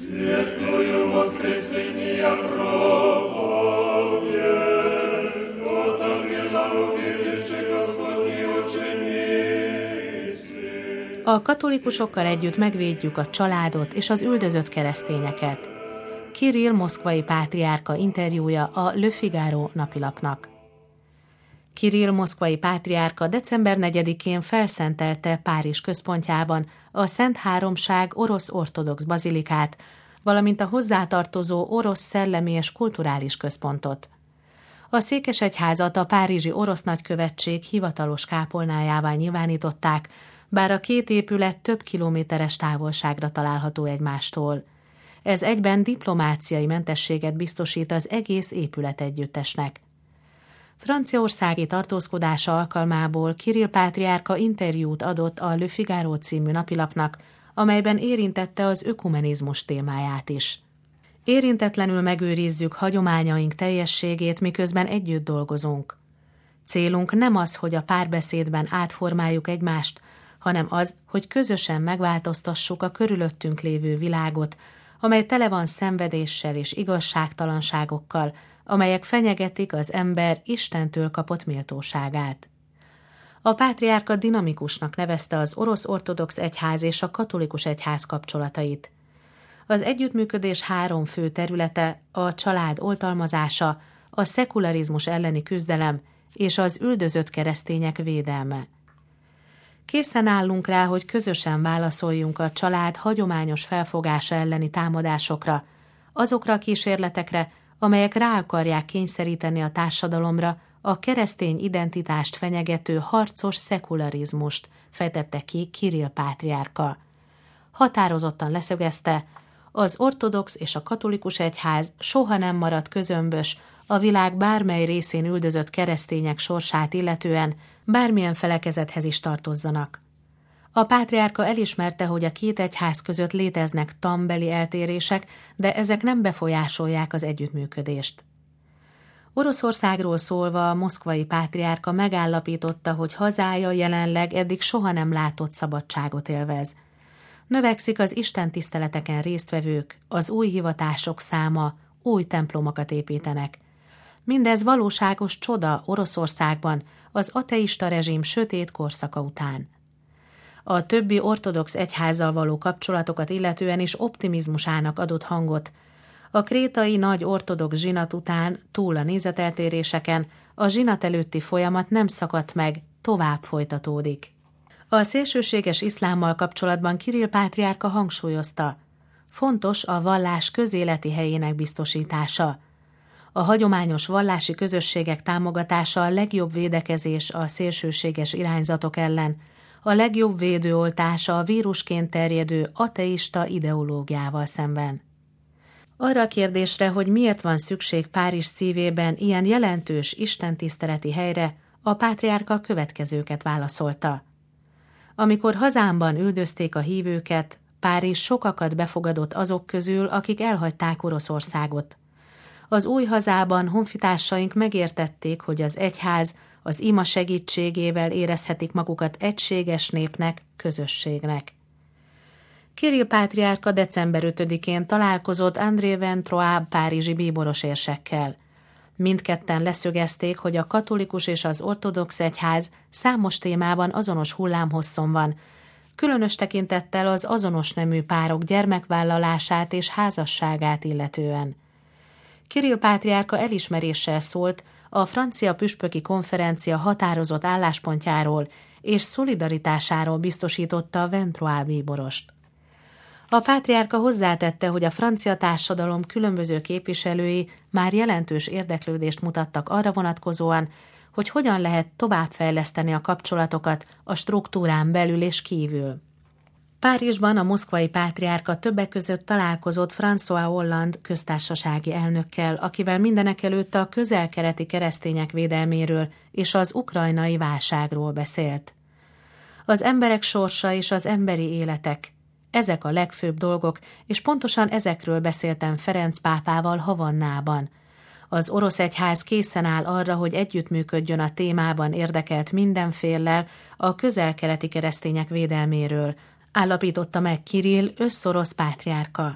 Светлую воскресения проповедь отогнала увидевши Господни ученицы. A katolikusokkal együtt megvédjük a családot és az üldözött keresztényeket. Kirill moszkvai pátriárka interjúja a Le Figaro napilapnak. Kirill moszkvai pátriárka december 4-én felszentelte Párizs központjában a Szent Háromság orosz ortodox bazilikát, valamint a hozzátartozó orosz szellemi és kulturális központot. A székesegyházat a párizsi orosz nagykövetség hivatalos kápolnájává nyilvánították, bár a két épület több kilométeres távolságra található egymástól. Ez egyben diplomáciai mentességet biztosít az egész épületegyüttesnek. Franciaországi tartózkodása alkalmából Kirill pátriárka interjút adott a Le Figaro című napilapnak, amelyben érintette az ökumenizmus témáját is. Érintetlenül megőrizzük hagyományaink teljességét, miközben együtt dolgozunk. Célunk nem az, hogy a párbeszédben átformáljuk egymást, hanem az, hogy közösen megváltoztassuk a körülöttünk lévő világot, amely tele van szenvedéssel és igazságtalanságokkal, amelyek fenyegetik az ember Istentől kapott méltóságát. A pátriárka dinamikusnak nevezte az orosz ortodox egyház és a katolikus egyház kapcsolatait. Az együttműködés 3 fő területe a család oltalmazása, a szekularizmus elleni küzdelem és az üldözött keresztények védelme. Készen állunk rá, hogy közösen válaszoljunk a család hagyományos felfogása elleni támadásokra, azokra a kísérletekre, amelyek rá akarják kényszeríteni a társadalomra a keresztény identitást fenyegető harcos szekularizmust, fejtette ki Kirill pátriárka. Határozottan leszögezte, az ortodox és a katolikus egyház soha nem maradt közömbös a világ bármely részén üldözött keresztények sorsát illetően, bármilyen felekezethez is tartozzanak. A pátriárka elismerte, hogy a két egyház között léteznek tanbeli eltérések, de ezek nem befolyásolják az együttműködést. Oroszországról szólva a moszkvai pátriárka megállapította, hogy hazája jelenleg eddig soha nem látott szabadságot élvez. Növekszik az istentiszteleteken résztvevők, az új hivatások száma, új templomokat építenek. Mindez valóságos csoda Oroszországban, az ateista rezsim sötét korszaka után. A többi ortodox egyházzal való kapcsolatokat illetően is optimizmusának adott hangot. A krétai nagy ortodox zsinat után, túl a nézeteltéréseken, a zsinat előtti folyamat nem szakadt meg, tovább folytatódik. A szélsőséges iszlámmal kapcsolatban Kirill pátriárka hangsúlyozta, fontos a vallás közéleti helyének biztosítása. A hagyományos vallási közösségek támogatása a legjobb védekezés a szélsőséges irányzatok ellen, a legjobb védőoltása a vírusként terjedő ateista ideológiával szemben. Arra a kérdésre, hogy miért van szükség Párizs szívében ilyen jelentős istentiszteleti helyre, a pátriárka következőket válaszolta. Amikor hazámban üldözték a hívőket, Párizs sokakat befogadott azok közül, akik elhagyták Oroszországot. Az új hazában honfitársaink megértették, hogy az egyház az ima segítségével érezhetik magukat egységes népnek, közösségnek. Kirill pátriárka december 5-én találkozott André Ventroy párizsi bíboros érsekkel. Mindketten leszögezték, hogy a katolikus és az ortodox egyház számos témában azonos hullámhosszon van, különös tekintettel az azonos nemű párok gyermekvállalását és házasságát illetően. Kirill pátriárka elismeréssel szólt a francia püspöki konferencia határozott álláspontjáról és szolidaritásáról biztosította Ventroy bíborost. A pátriárka hozzátette, hogy a francia társadalom különböző képviselői már jelentős érdeklődést mutattak arra vonatkozóan, hogy hogyan lehet továbbfejleszteni a kapcsolatokat a struktúrán belül és kívül. Párizsban a moszkvai pátriárka többek között találkozott François Hollande köztársasági elnökkel, akivel mindenekelőtt a közel-keleti keresztények védelméről és az ukrajnai válságról beszélt. Az emberek sorsa és az emberi életek, ezek a legfőbb dolgok, és pontosan ezekről beszéltem Ferenc pápával Havannában. Az orosz egyház készen áll arra, hogy együttműködjön a témában érdekelt minden féllel a közel-keleti keresztények védelméről, állapította meg Kirill össz-orosz pátriárka.